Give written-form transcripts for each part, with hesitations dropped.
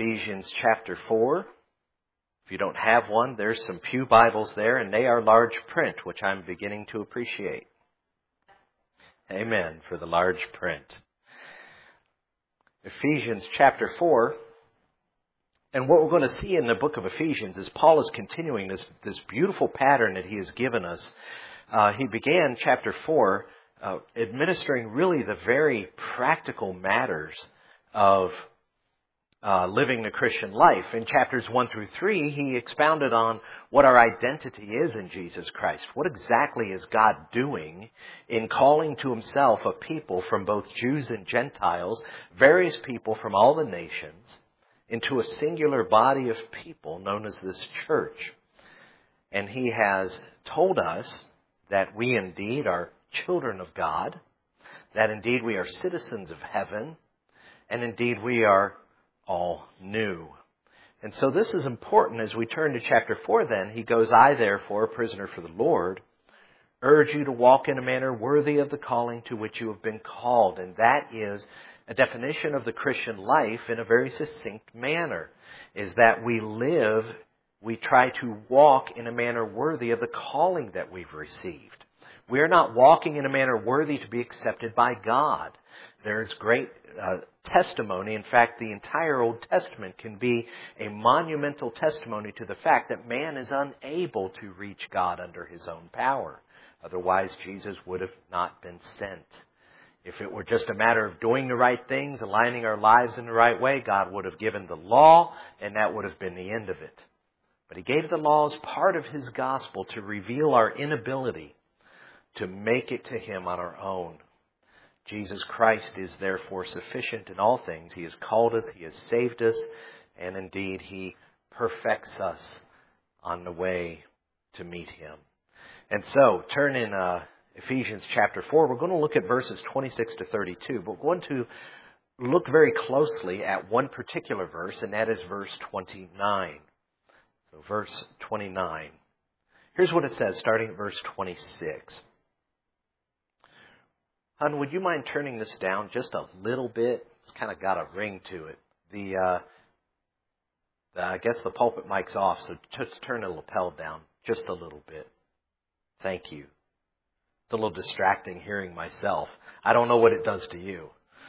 Ephesians chapter 4. If you don't have one, there's some pew Bibles there, and they are large print, which I'm beginning to appreciate. Amen for the large print. Ephesians chapter 4. And what we're going to see in the book of Ephesians is Paul is continuing this beautiful pattern that he has given us. He began chapter 4 administering really the very practical matters of living the Christian life. In chapters 1 through 3, he expounded on what our identity is in Jesus Christ. What exactly is God doing in calling to himself a people from both Jews and Gentiles, various people from all the nations, into a singular body of people known as this church. And he has told us that we indeed are children of God, that indeed we are citizens of heaven, and indeed we are all new. And so this is important as we turn to chapter 4 then. He goes, I therefore, a prisoner for the Lord, urge you to walk in a manner worthy of the calling to which you have been called. And that is a definition of the Christian life in a very succinct manner, is that we try to walk in a manner worthy of the calling that we've received. We are not walking in a manner worthy to be accepted by God. There is great testimony. In fact, the entire Old Testament can be a monumental testimony to the fact that man is unable to reach God under his own power. Otherwise, Jesus would have not been sent. If it were just a matter of doing the right things, aligning our lives in the right way, God would have given the law, and that would have been the end of it. But he gave the law as part of his gospel to reveal our inability to make it to him on our own. Jesus Christ is therefore sufficient in all things. He has called us, he has saved us, and indeed he perfects us on the way to meet him. And so, turn in Ephesians chapter 4. We're going to look at verses 26 to 32, but we're going to look very closely at one particular verse, and that is verse 29. So verse 29. Here's what it says, starting at verse 26. Hun, would you mind turning this down just a little bit? It's kind of got a ring to it. I guess the pulpit mic's off, so just turn the lapel down just a little bit. Thank you. It's a little distracting hearing myself. I don't know what it does to you.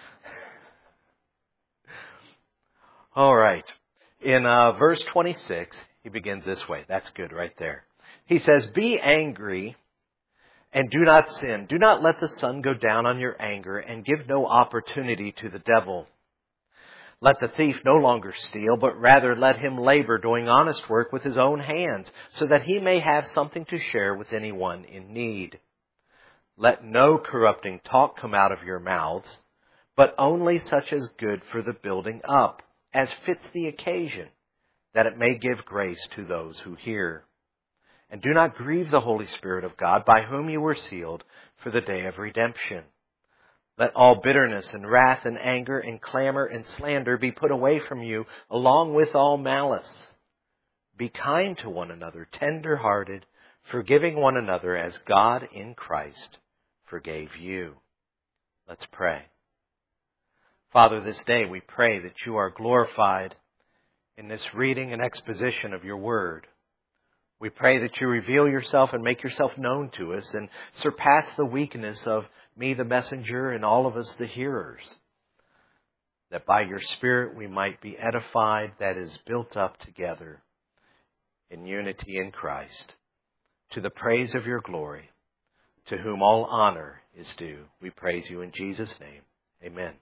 All right. In verse 26, he begins this way. That's good right there. He says, be angry and do not sin. Do not let the sun go down on your anger, and give no opportunity to the devil. Let the thief no longer steal, but rather let him labor, doing honest work with his own hands, so that he may have something to share with anyone in need. Let no corrupting talk come out of your mouths, but only such as good for the building up, as fits the occasion, that it may give grace to those who hear. And do not grieve the Holy Spirit of God, by whom you were sealed for the day of redemption. Let all bitterness and wrath and anger and clamor and slander be put away from you, along with all malice. Be kind to one another, tender-hearted, forgiving one another as God in Christ forgave you. Let's pray. Father, this day we pray that you are glorified in this reading and exposition of your word. We pray that you reveal yourself and make yourself known to us and surpass the weakness of me, the messenger, and all of us, the hearers. That by your Spirit we might be edified, that is, built up together in unity in Christ, to the praise of your glory, to whom all honor is due. We praise you in Jesus' name. Amen.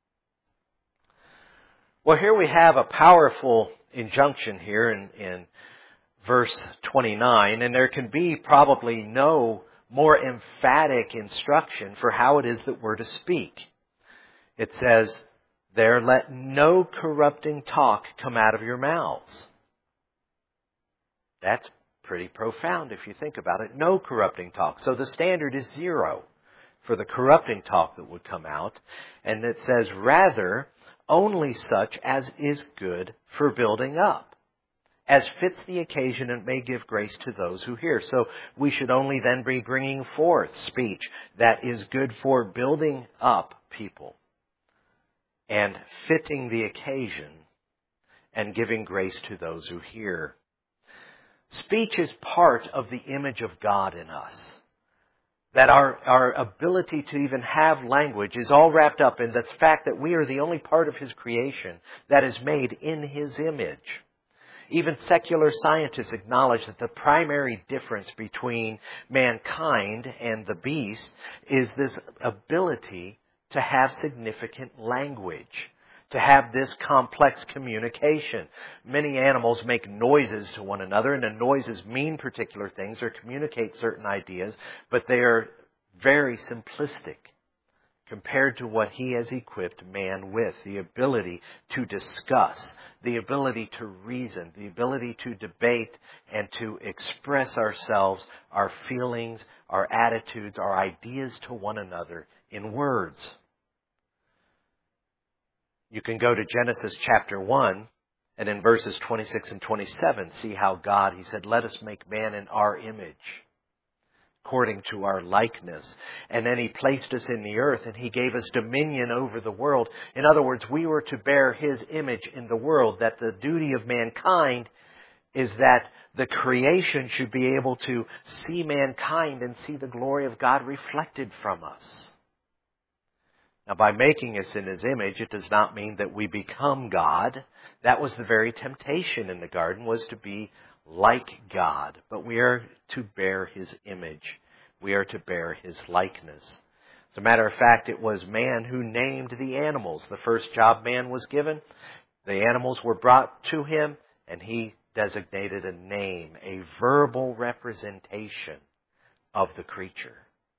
Well, here we have a powerful injunction here in verse 29, and there can be probably no more emphatic instruction for how it is that we're to speak. It says there, let no corrupting talk come out of your mouths. That's pretty profound if you think about it. No corrupting talk. So the standard is 0 for the corrupting talk that would come out. And it says, rather, only such as is good for building up, as fits the occasion and may give grace to those who hear. So we should only then be bringing forth speech that is good for building up people and fitting the occasion and giving grace to those who hear. Speech is part of the image of God in us. That our ability to even have language is all wrapped up in the fact that we are the only part of His creation that is made in His image. Even secular scientists acknowledge that the primary difference between mankind and the beast is this ability to have significant language, to have this complex communication. Many animals make noises to one another, and the noises mean particular things or communicate certain ideas, but they are very simplistic compared to what He has equipped man with. The ability to discuss, the ability to reason, the ability to debate and to express ourselves, our feelings, our attitudes, our ideas to one another in words. You can go to Genesis chapter 1 and in verses 26 and 27 see how God, He said, let us make man in our image, according to our likeness. And then He placed us in the earth and He gave us dominion over the world. In other words, we were to bear His image in the world, that the duty of mankind is that the creation should be able to see mankind and see the glory of God reflected from us. Now, by making us in His image, it does not mean that we become God. That was the very temptation in the garden, was to be like God. But we are to bear His image. We are to bear His likeness. As a matter of fact, it was man who named the animals. The first job man was given. The animals were brought to him, and he designated a name, a verbal representation of the creature.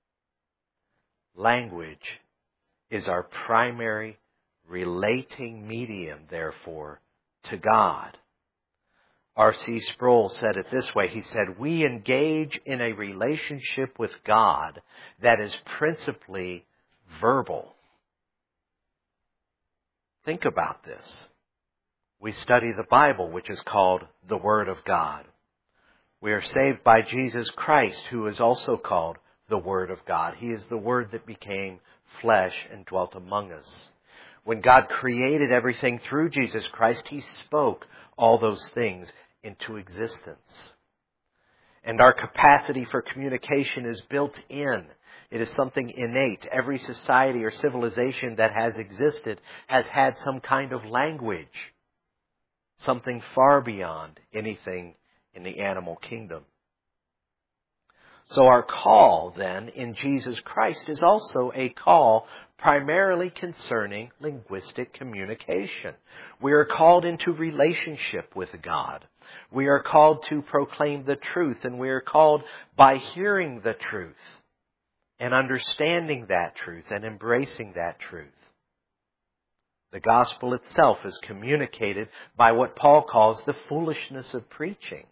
Language is our primary relating medium, therefore, to God. R.C. Sproul said it this way. He said, we engage in a relationship with God that is principally verbal. Think about this. We study the Bible, which is called the Word of God. We are saved by Jesus Christ, who is also called the Word of God. He is the Word that became flesh and dwelt among us. When God created everything through Jesus Christ, He spoke all those things into existence. And our capacity for communication is built in. It is something innate. Every society or civilization that has existed has had some kind of language. Something far beyond anything in the animal kingdom. So our call then in Jesus Christ is also a call primarily concerning linguistic communication. We are called into relationship with God. We are called to proclaim the truth, and we are called by hearing the truth and understanding that truth and embracing that truth. The gospel itself is communicated by what Paul calls the foolishness of preaching.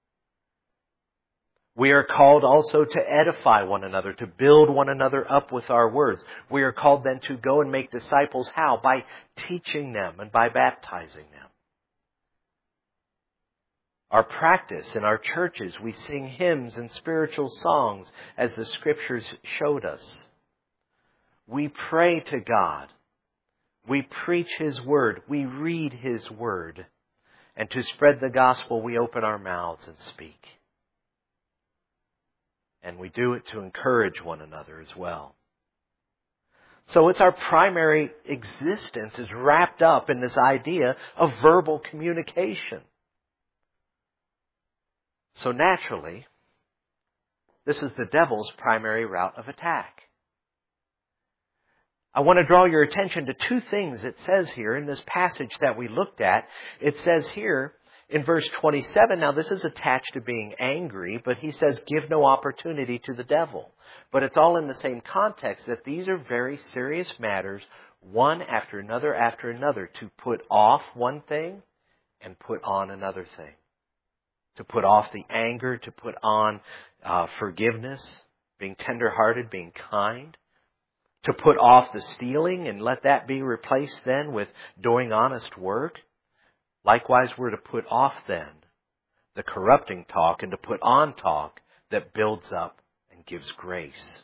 We are called also to edify one another, to build one another up with our words. We are called then to go and make disciples. How? By teaching them and by baptizing them. Our practice in our churches, we sing hymns and spiritual songs as the Scriptures showed us. We pray to God. We preach His Word. We read His Word. And to spread the gospel, we open our mouths and speak. And we do it to encourage one another as well. So it's our primary existence is wrapped up in this idea of verbal communication. So naturally, this is the devil's primary route of attack. I want to draw your attention to two things it says here in this passage that we looked at. It says here in verse 27, now this is attached to being angry, but he says give no opportunity to the devil. But it's all in the same context that these are very serious matters, one after another, to put off one thing and put on another thing. To put off the anger, to put on forgiveness, being tender-hearted, being kind. To put off the stealing and let that be replaced then with doing honest work. Likewise, we're to put off then the corrupting talk and to put on talk that builds up and gives grace.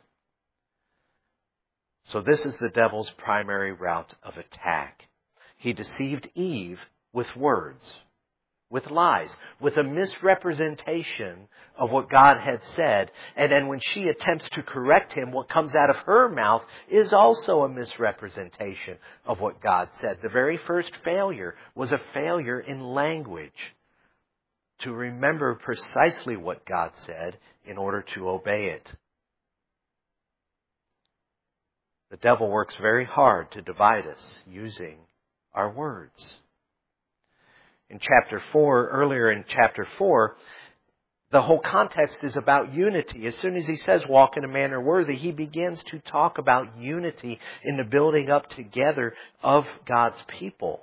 So this is the devil's primary route of attack. He deceived Eve with words, with lies, with a misrepresentation of what God had said. And then when she attempts to correct him, what comes out of her mouth is also a misrepresentation of what God said. The very first failure was a failure in language, to remember precisely what God said in order to obey it. The devil works very hard to divide us using our words. Earlier in chapter 4, the whole context is about unity. As soon as he says walk in a manner worthy, he begins to talk about unity in the building up together of God's people.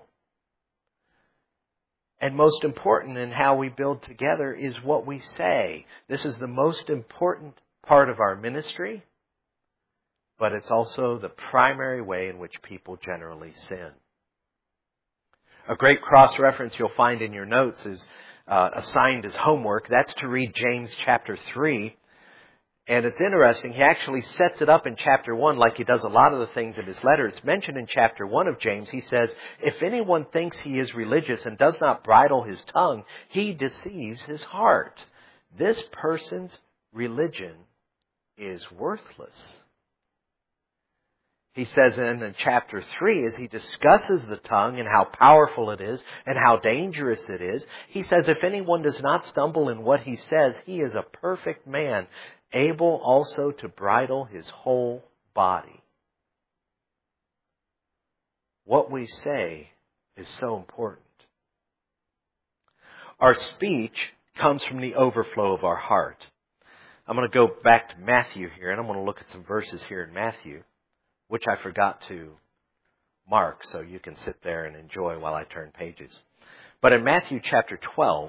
And most important in how we build together is what we say. This is the most important part of our ministry, but it's also the primary way in which people generally sin. A great cross-reference you'll find in your notes is assigned as homework. That's to read James chapter 3. And it's interesting, he actually sets it up in chapter 1 like he does a lot of the things in his letter. It's mentioned in chapter 1 of James. He says, if anyone thinks he is religious and does not bridle his tongue, he deceives his heart. This person's religion is worthless. He says in chapter 3, as he discusses the tongue and how powerful it is and how dangerous it is, he says, if anyone does not stumble in what he says, he is a perfect man, able also to bridle his whole body. What we say is so important. Our speech comes from the overflow of our heart. I'm going to go back to Matthew here, and I'm going to look at some verses here in Matthew, which I forgot to mark, so you can sit there and enjoy while I turn pages. But in Matthew chapter 12,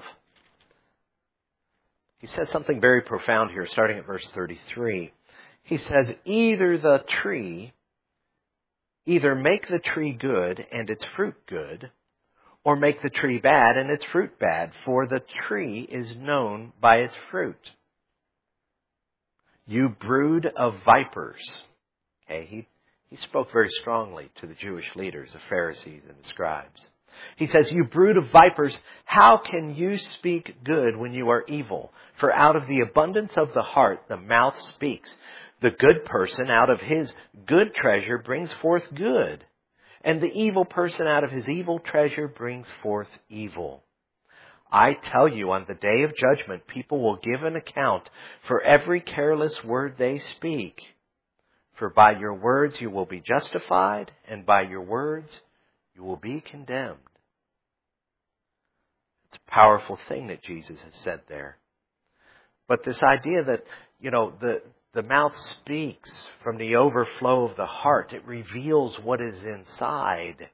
he says something very profound here, starting at verse 33. He says, either make the tree good and its fruit good, or make the tree bad and its fruit bad, for the tree is known by its fruit. You brood of vipers. Okay, he spoke very strongly to the Jewish leaders, the Pharisees and the scribes. He says, you brood of vipers, how can you speak good when you are evil? For out of the abundance of the heart, the mouth speaks. The good person out of his good treasure brings forth good, and the evil person out of his evil treasure brings forth evil. I tell you, on the day of judgment, people will give an account for every careless word they speak. For by your words you will be justified, and by your words you will be condemned. It's a powerful thing that Jesus has said there. But this idea that, the mouth speaks from the overflow of the heart. It reveals what is inside.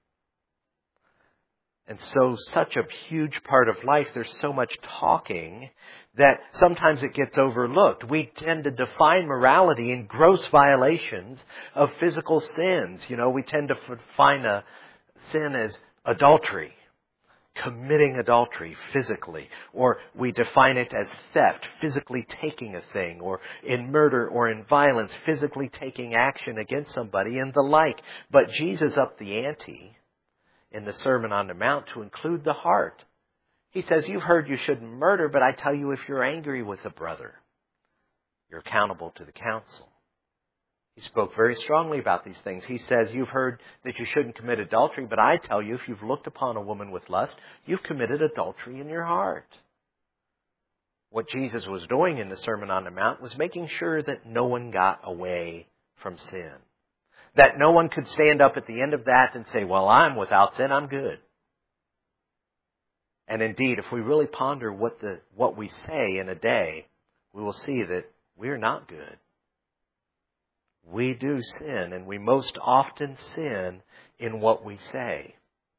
And so such a huge part of life, there's so much talking that sometimes it gets overlooked. We tend to define morality in gross violations of physical sins. We tend to define a sin as adultery, committing adultery physically. Or we define it as theft, physically taking a thing. Or in murder or in violence, physically taking action against somebody and the like. But Jesus upped the ante in the Sermon on the Mount to include the heart. He says, you've heard you shouldn't murder, but I tell you, if you're angry with a brother, you're accountable to the council. He spoke very strongly about these things. He says, you've heard that you shouldn't commit adultery, but I tell you, if you've looked upon a woman with lust, you've committed adultery in your heart. What Jesus was doing in the Sermon on the Mount was making sure that no one got away from sin. That no one could stand up at the end of that and say, well, I'm without sin, I'm good. And indeed, if we really ponder what we say in a day, we will see that we're not good. We do sin, and we most often sin in what we say.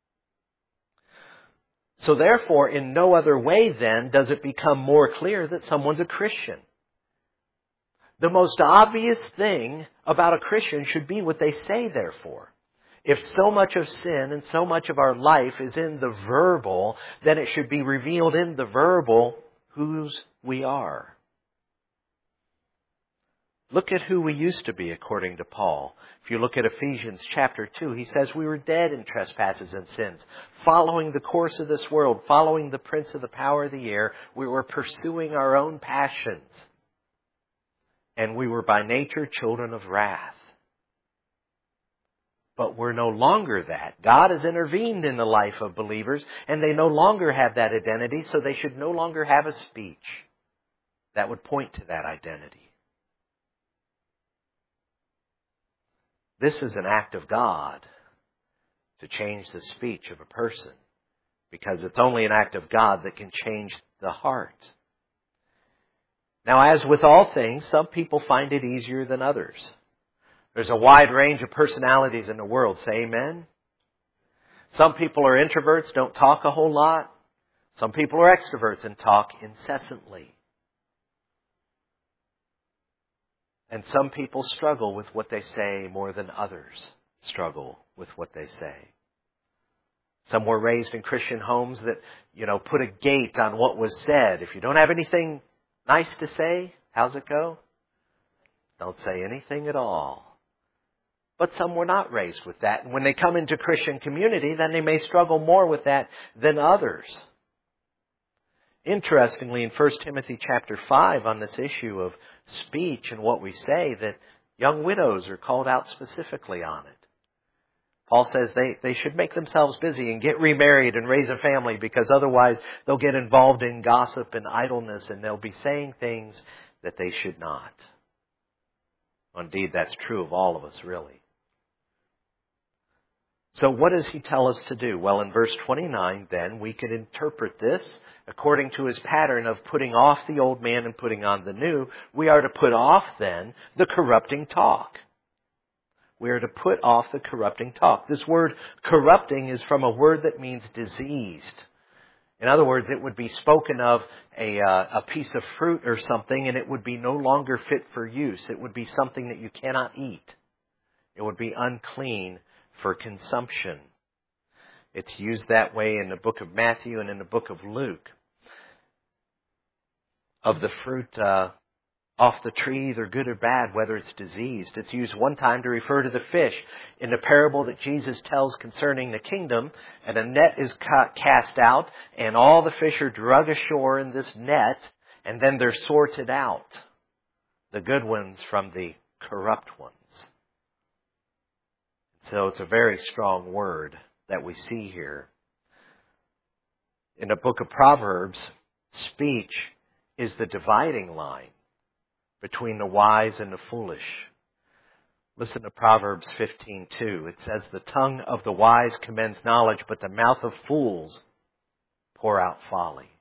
So therefore, in no other way then does it become more clear that someone's a Christian. The most obvious thing about a Christian should be what they say, therefore. If so much of sin and so much of our life is in the verbal, then it should be revealed in the verbal whose we are. Look at who we used to be according to Paul. If you look at Ephesians chapter 2, he says we were dead in trespasses and sins, following the course of this world, following the prince of the power of the air. We were pursuing our own passions. And we were by nature children of wrath. But we're no longer that. God has intervened in the life of believers, and they no longer have that identity, so they should no longer have a speech that would point to that identity. This is an act of God to change the speech of a person, because it's only an act of God that can change the heart. Now, as with all things, some people find it easier than others. There's a wide range of personalities in the world. Say amen. Some people are introverts, don't talk a whole lot. Some people are extroverts and talk incessantly. And some people struggle with what they say more than others struggle with what they say. Some were raised in Christian homes that, put a gate on what was said. If you don't have anything nice to say, how's it go? Don't say anything at all. But some were not raised with that. And when they come into Christian community, then they may struggle more with that than others. Interestingly, in 1 Timothy chapter 5, on this issue of speech and what we say, that young widows are called out specifically on it. Paul says they should make themselves busy and get remarried and raise a family, because otherwise they'll get involved in gossip and idleness and they'll be saying things that they should not. Indeed, that's true of all of us, really. So what does he tell us to do? Well, in verse 29, then, we can interpret this according to his pattern of putting off the old man and putting on the new. We are to put off, then, the corrupting talk. We are to put off the corrupting talk. This word corrupting is from a word that means diseased. In other words, it would be spoken of a piece of fruit or something, and it would be no longer fit for use. It would be something that you cannot eat. It would be unclean for consumption. It's used that way in the book of Matthew and in the book of Luke. Of the fruit off the tree, either good or bad, whether it's diseased. It's used one time to refer to the fish in the parable that Jesus tells concerning the kingdom. And a net is cast out, and all the fish are drug ashore in this net, and then they're sorted out, the good ones from the corrupt ones. So it's a very strong word that we see here. In the book of Proverbs, speech is the dividing line between the wise and the foolish. Listen to Proverbs 15:2. It says, "The tongue of the wise commends knowledge, but the mouth of fools pour out folly."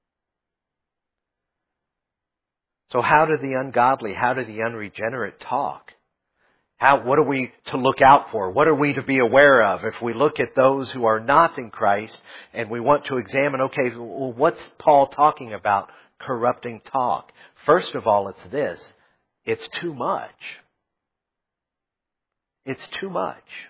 So how do the ungodly, how do the unregenerate talk? What are we to look out for? What are we to be aware of? If we look at those who are not in Christ and we want to examine, okay, well, what's Paul talking about corrupting talk? First of all, it's this. It's too much. It's too much.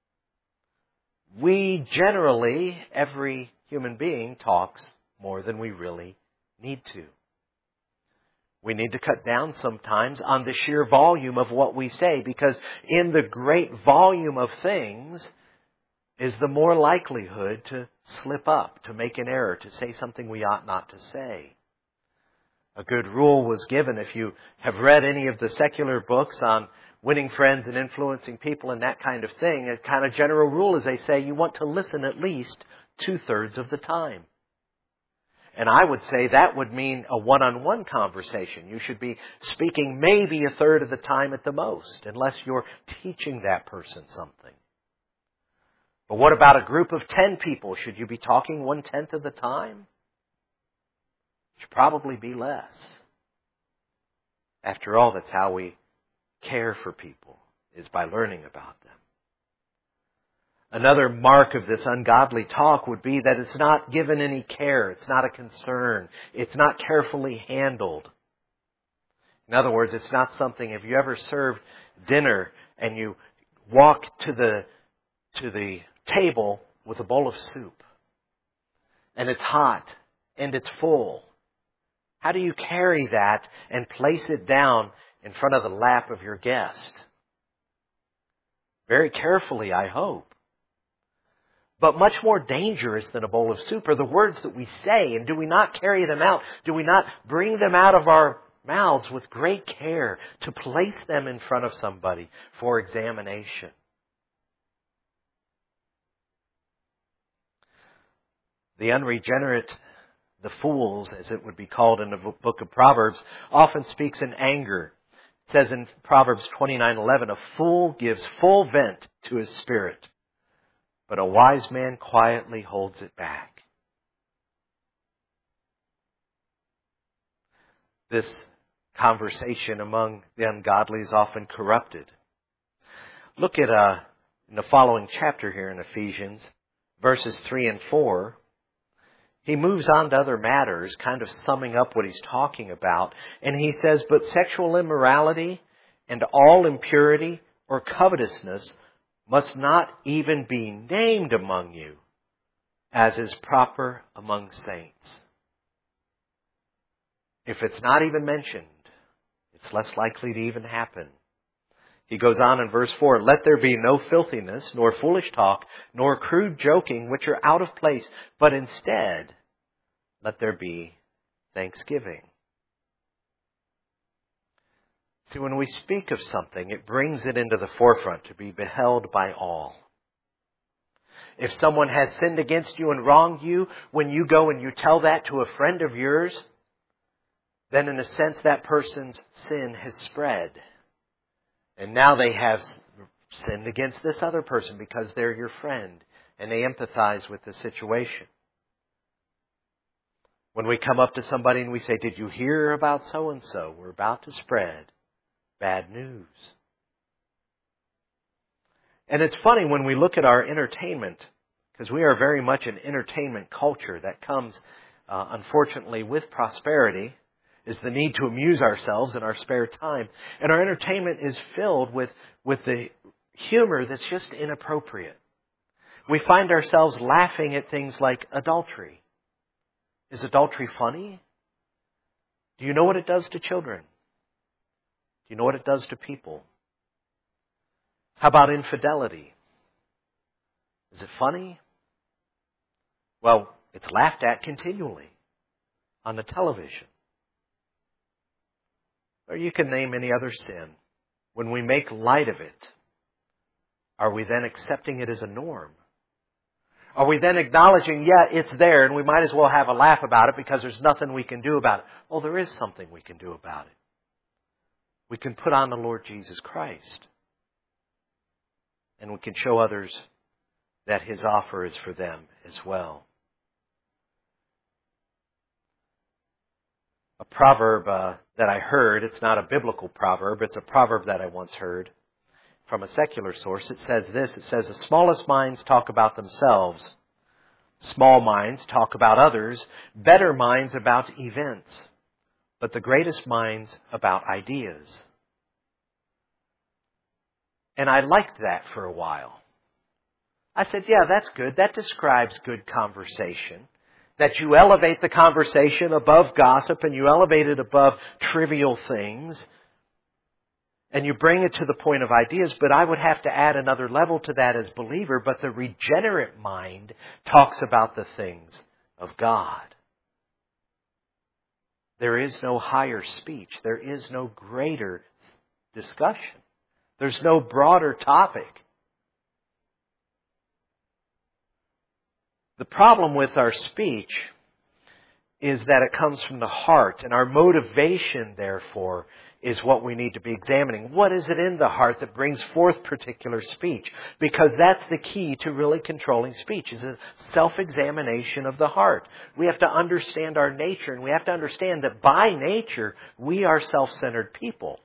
We generally, every human being talks more than we really need to. We need to cut down sometimes on the sheer volume of what we say, because in the great volume of things is the more likelihood to slip up, to make an error, to say something we ought not to say. A good rule was given, if you have read any of the secular books on winning friends and influencing people and that kind of thing, a kind of general rule is they say you want to listen at least 2/3 of the time. And I would say that would mean a one-on-one conversation. You should be speaking maybe 1/3 of the time at the most, unless you're teaching that person something. But what about a group of 10 people? Should you be talking 1/10 of the time? It should probably be less. After all, that's how we care for people, is by learning about them. Another mark of this ungodly talk would be that it's not given any care. It's not a concern. It's not carefully handled. In other words, it's not something, have you ever served dinner and you walk to the table with a bowl of soup and it's hot and it's full? How do you carry that and place it down in front of the lap of your guest. Very carefully, I hope. But much more dangerous than a bowl of soup are the words that we say, and do we not carry them out? Do we not bring them out of our mouths with great care to place them in front of somebody for examination? The unregenerate, the fools, as it would be called in the book of Proverbs, often speaks in anger. It says in Proverbs 29:11, a fool gives full vent to his spirit, but a wise man quietly holds it back. This conversation among the ungodly is often corrupted. Look at in the following chapter here in Ephesians, verses 3 and 4. He moves on to other matters, kind of summing up what he's talking about. And he says, but sexual immorality and all impurity or covetousness must not even be named among you, as is proper among saints. If it's not even mentioned, it's less likely to even happen. He goes on in verse 4, let there be no filthiness, nor foolish talk, nor crude joking, which are out of place, but instead, let there be thanksgiving. See, when we speak of something, it brings it into the forefront to be beheld by all. If someone has sinned against you and wronged you, when you go and you tell that to a friend of yours, then in a sense that person's sin has spread. And now they have sinned against this other person because they're your friend and they empathize with the situation. When we come up to somebody and we say, did you hear about so-and-so? We're about to spread bad news. And it's funny when we look at our entertainment, because we are very much an entertainment culture that comes, unfortunately, with prosperity, is the need to amuse ourselves in our spare time. And our entertainment is filled with the humor that's just inappropriate. We find ourselves laughing at things like adultery. Is adultery funny? Do you know what it does to children? Do you know what it does to people? How about infidelity? Is it funny? Well, it's laughed at continually on the television. Or you can name any other sin. When we make light of it, are we then accepting it as a norm? Are we then acknowledging, yeah, it's there and we might as well have a laugh about it because there's nothing we can do about it? Well, there is something we can do about it. We can put on the Lord Jesus Christ. And we can show others that His offer is for them as well. A proverb that I heard, it's not a biblical proverb, it's a proverb that I once heard from a secular source. It says this, it says, the smallest minds talk about themselves. Small minds talk about others. Better minds about events. But the greatest minds about ideas. And I liked that for a while. I said, yeah, that's good. That describes good conversation. That you elevate the conversation above gossip and you elevate it above trivial things. And you bring it to the point of ideas. But I would have to add another level to that as believer. But the regenerate mind talks about the things of God. There is no higher speech. There is no greater discussion. There's no broader topic. The problem with our speech is that it comes from the heart, and our motivation, therefore, is what we need to be examining. What is it in the heart that brings forth particular speech? Because that's the key to really controlling speech, is a self-examination of the heart. We have to understand our nature, and we have to understand that by nature, we are self-centered people.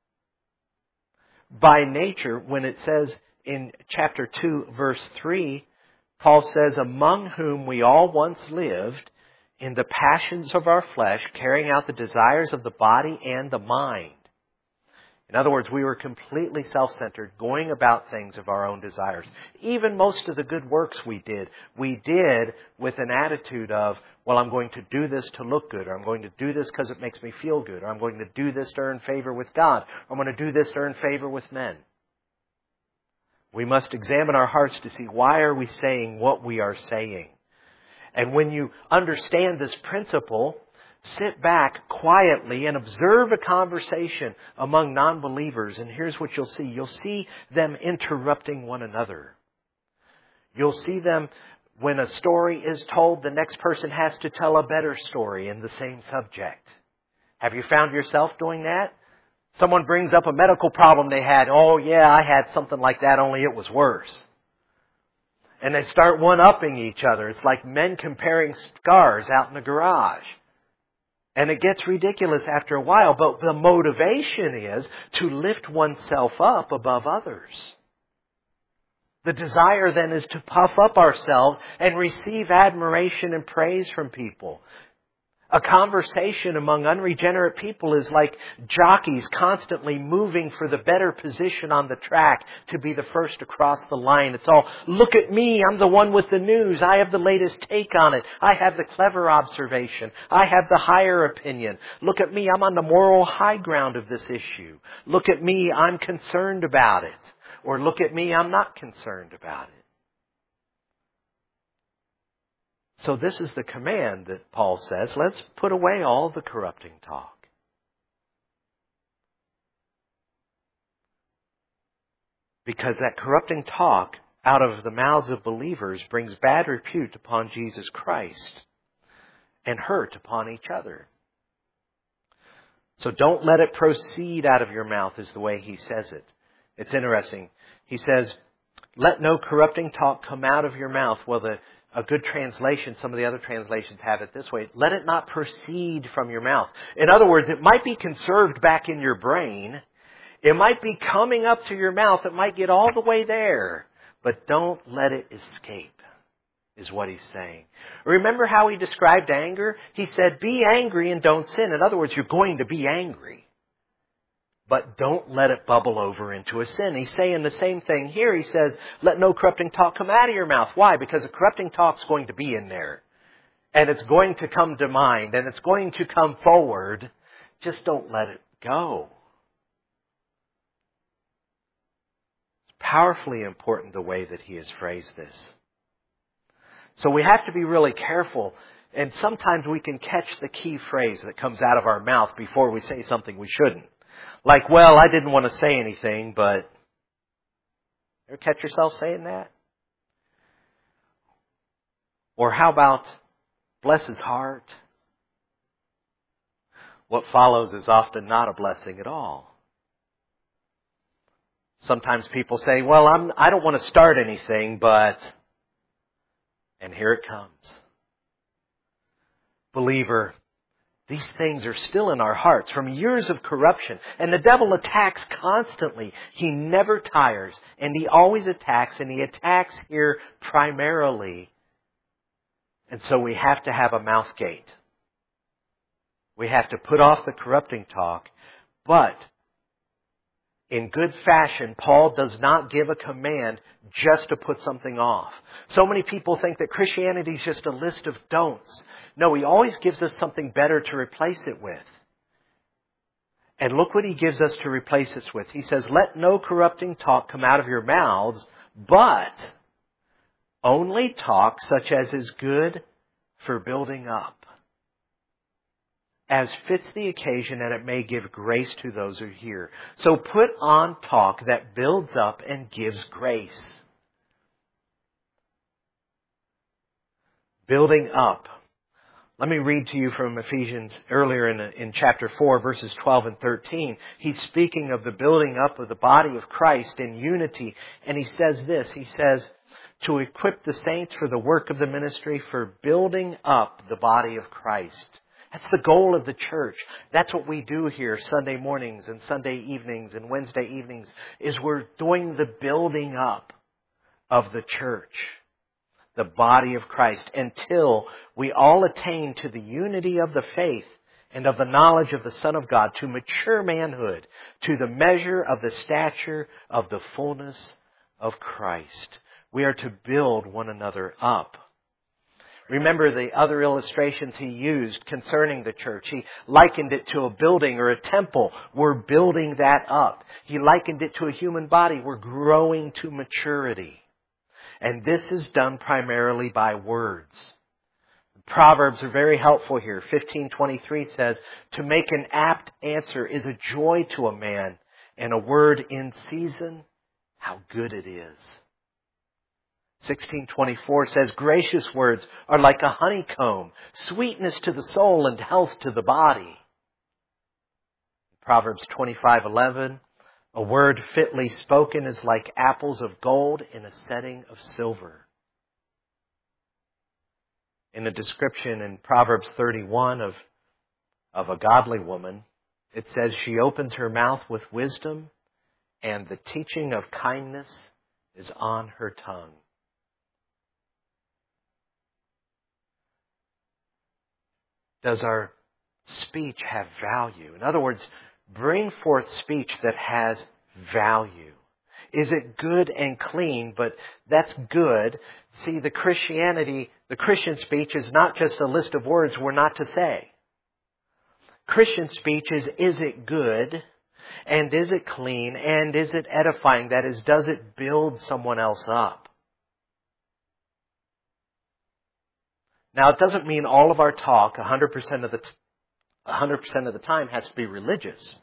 By nature, when it says in chapter 2, verse 3, Paul says, among whom we all once lived in the passions of our flesh, carrying out the desires of the body and the mind. In other words, we were completely self-centered, going about things of our own desires. Even most of the good works we did with an attitude of, well, I'm going to do this to look good, or I'm going to do this because it makes me feel good, or I'm going to do this to earn favor with God, or I'm going to do this to earn favor with men. We must examine our hearts to see, why are we saying what we are saying? And when you understand this principle, sit back quietly and observe a conversation among non-believers. And here's what you'll see. You'll see them interrupting one another. You'll see them, when a story is told, the next person has to tell a better story in the same subject. Have you found yourself doing that? Someone brings up a medical problem they had. Oh yeah, I had something like that, only it was worse. And they start one-upping each other. It's like men comparing scars out in the garage. And it gets ridiculous after a while, but the motivation is to lift oneself up above others. The desire then is to puff up ourselves and receive admiration and praise from people. A conversation among unregenerate people is like jockeys constantly moving for the better position on the track to be the first across the line. It's all, look at me, I'm the one with the news. I have the latest take on it. I have the clever observation. I have the higher opinion. Look at me, I'm on the moral high ground of this issue. Look at me, I'm concerned about it. Or look at me, I'm not concerned about it. So this is the command that Paul says, let's put away all the corrupting talk. Because that corrupting talk out of the mouths of believers brings bad repute upon Jesus Christ and hurt upon each other. So don't let it proceed out of your mouth is the way he says it. It's interesting. He says, let no corrupting talk come out of your mouth. Well, a good translation, some of the other translations have it this way. Let it not proceed from your mouth. In other words, it might be conserved back in your brain. It might be coming up to your mouth. It might get all the way there. But don't let it escape, is what he's saying. Remember how he described anger? He said, be angry and don't sin. In other words, you're going to be angry. But don't let it bubble over into a sin. He's saying the same thing here. He says, let no corrupting talk come out of your mouth. Why? Because the corrupting talk's going to be in there. And it's going to come to mind. And it's going to come forward. Just don't let it go. It's powerfully important the way that he has phrased this. So we have to be really careful. And sometimes we can catch the key phrase that comes out of our mouth before we say something we shouldn't. Like, well, I didn't want to say anything, but... Ever catch yourself saying that? Or how about, bless his heart? What follows is often not a blessing at all. Sometimes people say, well, I don't want to start anything, but... And here it comes. Believer, these things are still in our hearts from years of corruption. And the devil attacks constantly. He never tires. And he always attacks. And he attacks here primarily. And so we have to have a mouth gate. We have to put off the corrupting talk. But in good fashion, Paul does not give a command just to put something off. So many people think that Christianity is just a list of don'ts. No, he always gives us something better to replace it with. And look what he gives us to replace it with. He says, let no corrupting talk come out of your mouths, but only talk such as is good for building up, as fits the occasion, and it may give grace to those who hear. So put on talk that builds up and gives grace. Building up. Let me read to you from Ephesians earlier in chapter 4, verses 12 and 13. He's speaking of the building up of the body of Christ in unity. And he says this, he says, to equip the saints for the work of the ministry, for building up the body of Christ. That's the goal of the church. That's what we do here Sunday mornings and Sunday evenings and Wednesday evenings, is we're doing the building up of the church, the body of Christ, until we all attain to the unity of the faith and of the knowledge of the Son of God, to mature manhood, to the measure of the stature of the fullness of Christ. We are to build one another up. Remember the other illustrations he used concerning the church. He likened it to a building or a temple. We're building that up. He likened it to a human body. We're growing to maturity. And this is done primarily by words. Proverbs are very helpful here. 15:23 says, "To make an apt answer is a joy to a man, and a word in season, how good it is." 16:24 says, "Gracious words are like a honeycomb, sweetness to the soul and health to the body." Proverbs 25:11, "A word fitly spoken is like apples of gold in a setting of silver." In the description in Proverbs 31 of a godly woman, it says she opens her mouth with wisdom, and the teaching of kindness is on her tongue. Does our speech have value? In other words, bring forth speech that has value. Is it good and clean? But that's good. See, the Christian speech is not just a list of words we're not to say. Christian speech is it good? And is it clean? And is it edifying? That is, does it build someone else up? Now, it doesn't mean all of our talk, 100% of the time, has to be religious.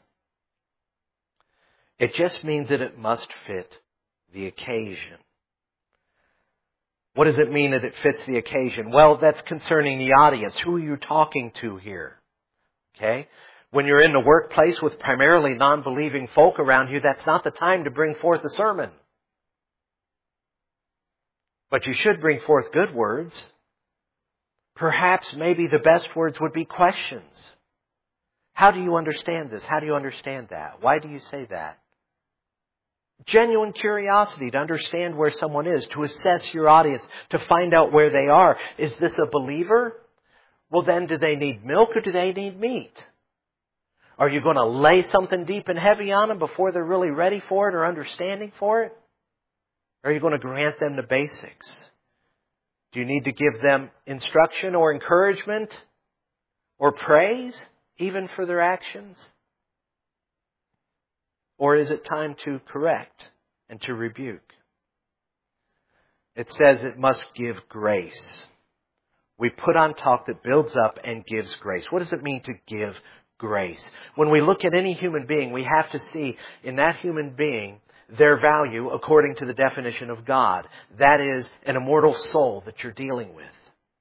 It just means that it must fit the occasion. What does it mean that it fits the occasion? Well, that's concerning the audience. Who are you talking to here? Okay? When you're in the workplace with primarily non-believing folk around you, that's not the time to bring forth a sermon. But you should bring forth good words. Perhaps maybe the best words would be questions. How do you understand this? How do you understand that? Why do you say that? Genuine curiosity to understand where someone is, to assess your audience, to find out where they are. Is this a believer? Well, then, do they need milk or do they need meat? Are you going to lay something deep and heavy on them before they're really ready for it or understanding for it? Or are you going to grant them the basics? Do you need to give them instruction or encouragement or praise, even for their actions? Or is it time to correct and to rebuke? It says it must give grace. We put on talk that builds up and gives grace. What does it mean to give grace? When we look at any human being, we have to see in that human being their value according to the definition of God. That is an immortal soul that you're dealing with.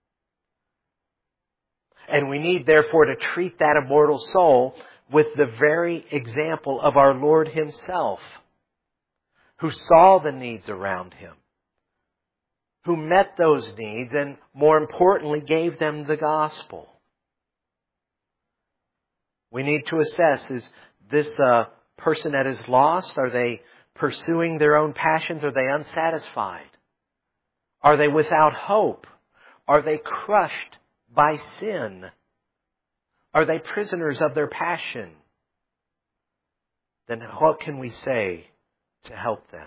And we need, therefore, to treat that immortal soul with the very example of our Lord Himself, who saw the needs around Him, who met those needs, and more importantly, gave them the gospel. We need to assess, is this a person that is lost? Are they pursuing their own passions? Are they unsatisfied? Are they without hope? Are they crushed by sin? Are they prisoners of their passion? Then what can we say to help them?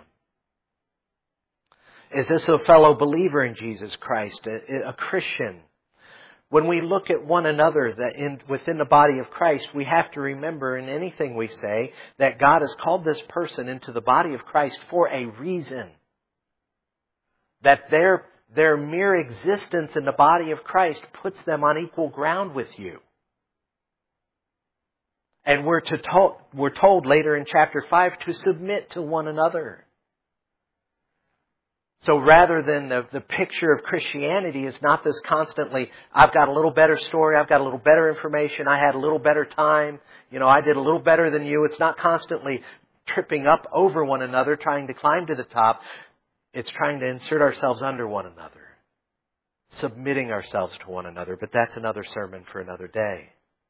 Is this a fellow believer in Jesus Christ, a Christian? When we look at one another within the body of Christ, we have to remember in anything we say that God has called this person into the body of Christ for a reason. That their mere existence in the body of Christ puts them on equal ground with you. And we're told later in chapter 5 to submit to one another. So rather than the picture of Christianity is not this constantly, I've got a little better story, I've got a little better information, I had a little better time, I did a little better than you. It's not constantly tripping up over one another, trying to climb to the top. It's trying to insert ourselves under one another, submitting ourselves to one another. But that's another sermon for another day.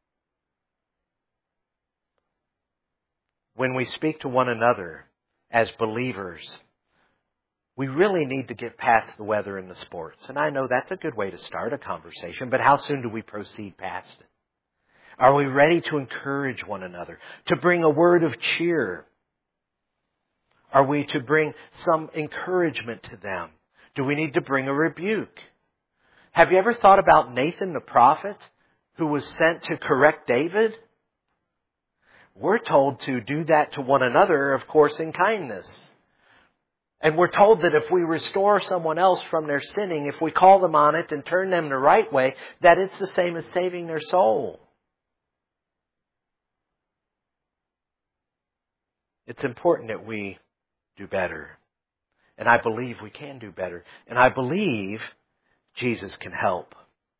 When we speak to one another as believers, we really need to get past the weather and the sports. And I know that's a good way to start a conversation, but how soon do we proceed past it? Are we ready to encourage one another? To bring a word of cheer? Are we to bring some encouragement to them? Do we need to bring a rebuke? Have you ever thought about Nathan the prophet who was sent to correct David? We're told to do that to one another, of course, in kindness. And we're told that if we restore someone else from their sinning, if we call them on it and turn them the right way, that it's the same as saving their soul. It's important that we do better. And I believe we can do better. And I believe Jesus can help.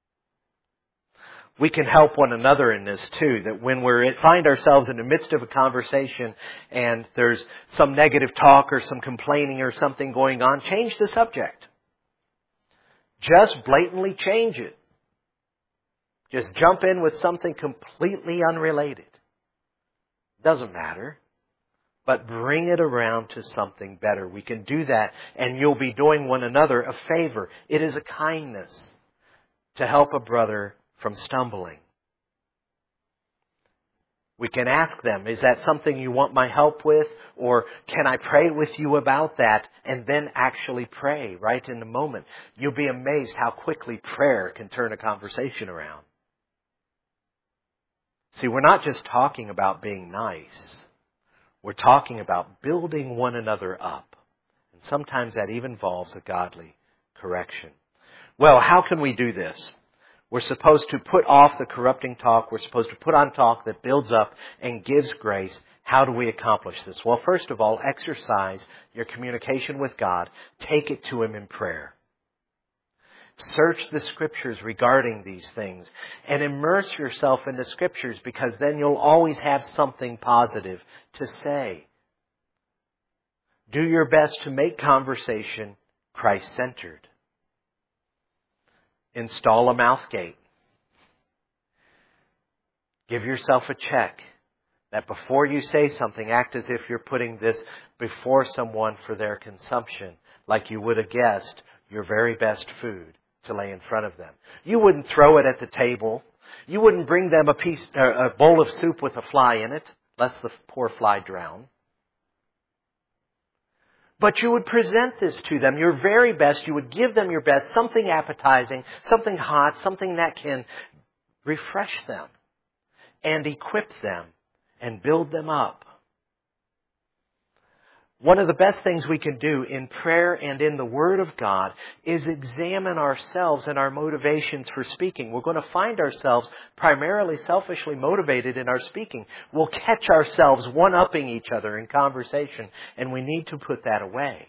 We can help one another in this too, that when we find ourselves in the midst of a conversation and there's some negative talk or some complaining or something going on, change the subject. Just blatantly change it. Just jump in with something completely unrelated. Doesn't matter. But bring it around to something better. We can do that, and you'll be doing one another a favor. It is a kindness to help a brother from stumbling. We can ask them, is that something you want my help with? Or can I pray with you about that? And then actually pray right in the moment. You'll be amazed how quickly prayer can turn a conversation around. See, we're not just talking about being nice. We're talking about building one another up. And sometimes that even involves a godly correction. Well, how can we do this? We're supposed to put off the corrupting talk. We're supposed to put on talk that builds up and gives grace. How do we accomplish this? Well, first of all, exercise your communication with God. Take it to Him in prayer. Search the Scriptures regarding these things and immerse yourself in the Scriptures, because then you'll always have something positive to say. Do your best to make conversation Christ-centered. Install a mouth gate. Give yourself a check that before you say something, act as if you're putting this before someone for their consumption, like you would a guest, your very best food to lay in front of them. You wouldn't throw it at the table. You wouldn't bring them a bowl of soup with a fly in it, lest the poor fly drown. But you would present this to them, your very best. You would give them your best, something appetizing, something hot, something that can refresh them and equip them and build them up. One of the best things we can do in prayer and in the Word of God is examine ourselves and our motivations for speaking. We're going to find ourselves primarily selfishly motivated in our speaking. We'll catch ourselves one-upping each other in conversation, and we need to put that away.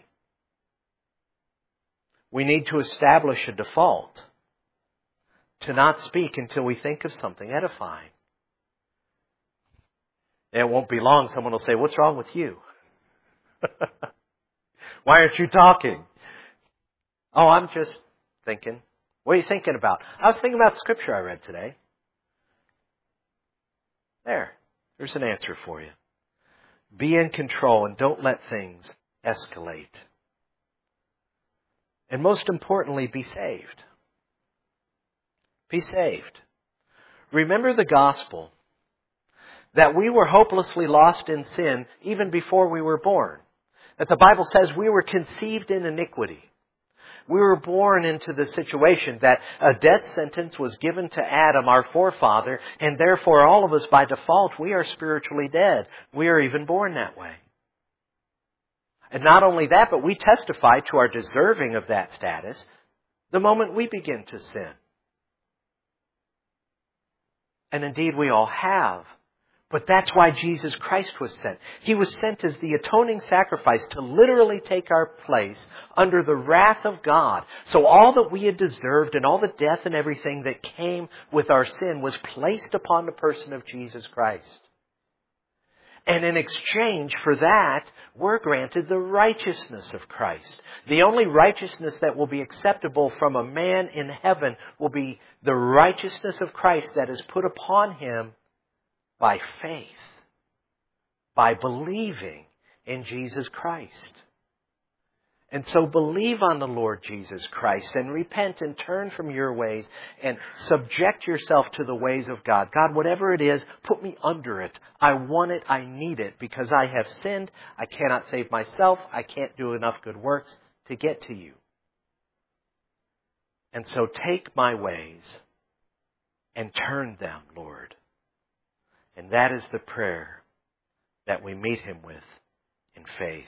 We need to establish a default to not speak until we think of something edifying. And it won't be long, someone will say, "What's wrong with you? Why aren't you talking?" "Oh, I'm just thinking." "What are you thinking about?" "I was thinking about the scripture I read today." There's an answer for you. Be in control and don't let things escalate. And most importantly, be saved. Be saved. Remember the gospel, that we were hopelessly lost in sin even before we were born. That the Bible says we were conceived in iniquity. We were born into the situation that a death sentence was given to Adam, our forefather, and therefore all of us by default, we are spiritually dead. We are even born that way. And not only that, but we testify to our deserving of that status the moment we begin to sin. And indeed we all have. But that's why Jesus Christ was sent. He was sent as the atoning sacrifice to literally take our place under the wrath of God. So all that we had deserved and all the death and everything that came with our sin was placed upon the person of Jesus Christ. And in exchange for that, we're granted the righteousness of Christ. The only righteousness that will be acceptable from a man in heaven will be the righteousness of Christ that is put upon him by faith, by believing in Jesus Christ. And so believe on the Lord Jesus Christ and repent and turn from your ways and subject yourself to the ways of God. God, whatever it is, put me under it. I want it. I need it because I have sinned. I cannot save myself. I can't do enough good works to get to you. And so take my ways and turn them, Lord. And that is the prayer that we meet Him with in faith.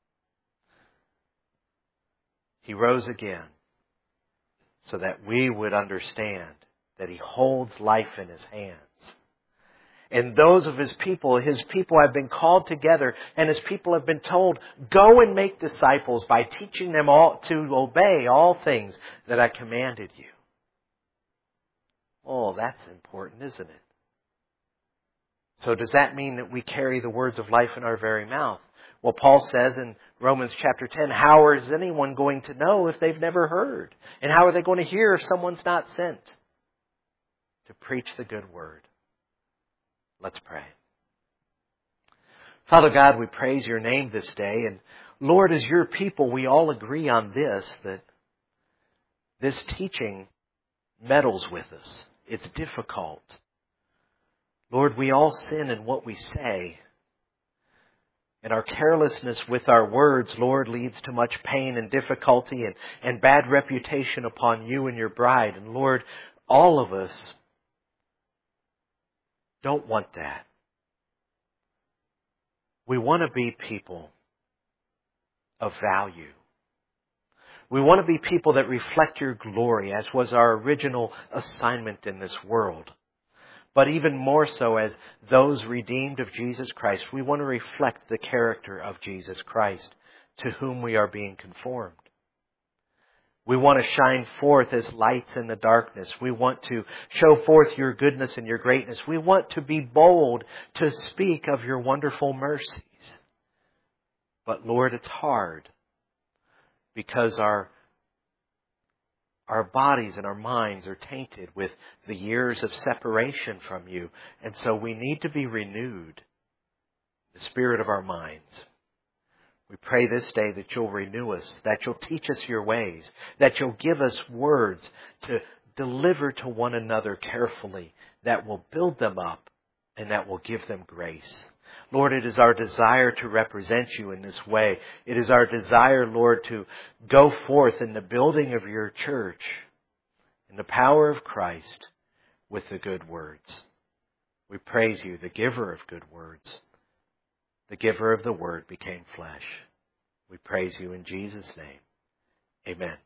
He rose again so that we would understand that He holds life in His hands. And those of His people have been called together, and His people have been told, go and make disciples by teaching them all to obey all things that I commanded you. Oh, that's important, isn't it? So does that mean that we carry the words of life in our very mouth? Well, Paul says in Romans chapter 10, how is anyone going to know if they've never heard? And how are they going to hear if someone's not sent to preach the good word? Let's pray. Father God, we praise your name this day. And Lord, as your people, we all agree on this, that this teaching meddles with us. It's difficult. Lord, we all sin in what we say. And our carelessness with our words, Lord, leads to much pain and difficulty and bad reputation upon you and your bride. And Lord, all of us don't want that. We want to be people of value. We want to be people that reflect your glory, as was our original assignment in this world. But even more so as those redeemed of Jesus Christ, we want to reflect the character of Jesus Christ, to whom we are being conformed. We want to shine forth as lights in the darkness. We want to show forth your goodness and your greatness. We want to be bold to speak of your wonderful mercies. But Lord, it's hard because our bodies and our minds are tainted with the years of separation from you. And so we need to be renewed, the spirit of our minds. We pray this day that you'll renew us, that you'll teach us your ways, that you'll give us words to deliver to one another carefully, that will build them up and that will give them grace. Lord, it is our desire to represent you in this way. It is our desire, Lord, to go forth in the building of your church in the power of Christ with the good words. We praise you, the giver of good words. The giver of the word became flesh. We praise you in Jesus' name. Amen.